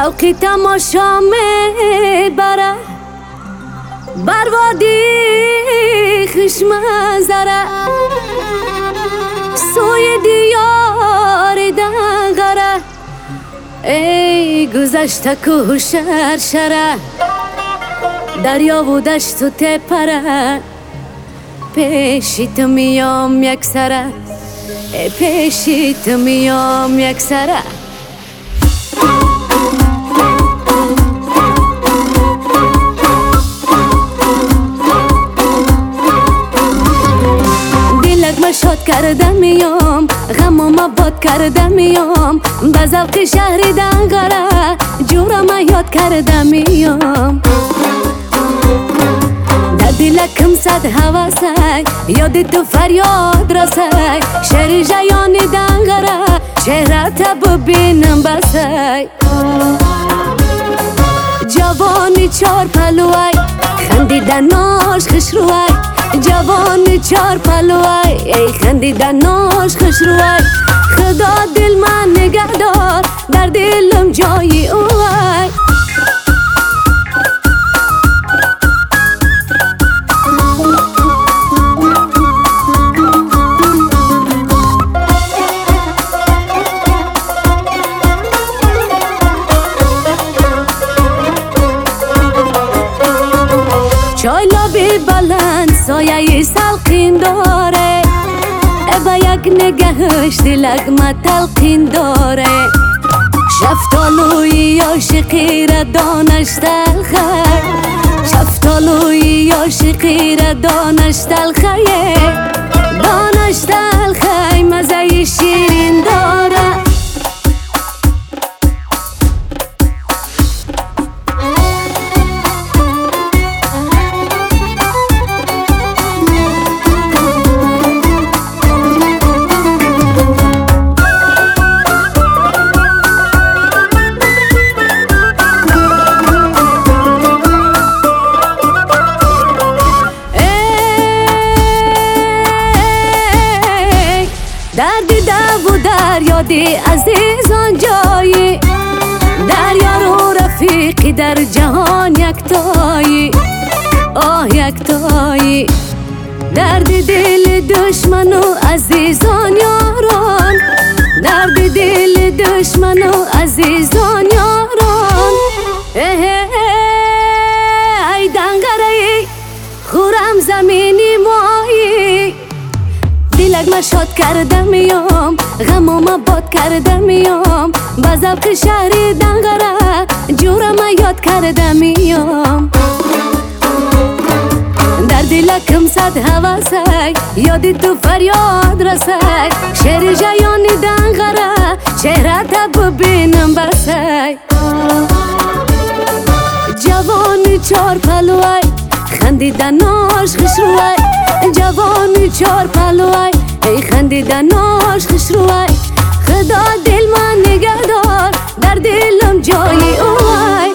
شوقی تماشا میبره بر وادی خشم زره سوی دیار دنگره ای گذشته که شرشره دریا و دشت و تپره پیشیت میام یک سره پیشیت میام یک سره شاد کرده میام غمم باد کرده میام به ذوق شهری دنگره جورم یاد کرده میام در دلکم صد هوسه یاد تو فریاد رسه شهر جیان دنگره چهرت ببینم بسه جوانی چار پلوی خندیدناش خوش روی جوان چار پلوی ای خندیدناش خوش روی خدا دل من نگه دار در دلم جایی اوی چای لابی بلند سایه سلقین داره با یک نگهش دلگم تلقین داره شفتالوی عاشقی را دانش تلخه شفتالوی عاشقی را دانش تلخه دانش تلخه مزه شیرین داره دردی دو و دریادی عزیزان جایی دریا رو رفیقی در جهان یکتایی آه یکتایی دردی دل دشمن و عزیزان یاران دردی دل دشمن و عزیزان یاران ای دنگره خورم زمینی مایی دلگم شاد کرده میام غمم باد کرده میام با ذوق شهری دنگره جورم یاد کرده میام در دلکم صد هوسه یاد تو فریاد رسه شهر جیان دنگره چهرت ببینم بسه جوان چار پلوی خندیدناش خوش روی جوان چار پلوی ای خندیدناش خوش روی خدا دل من نگه دار در دلم جایی اوی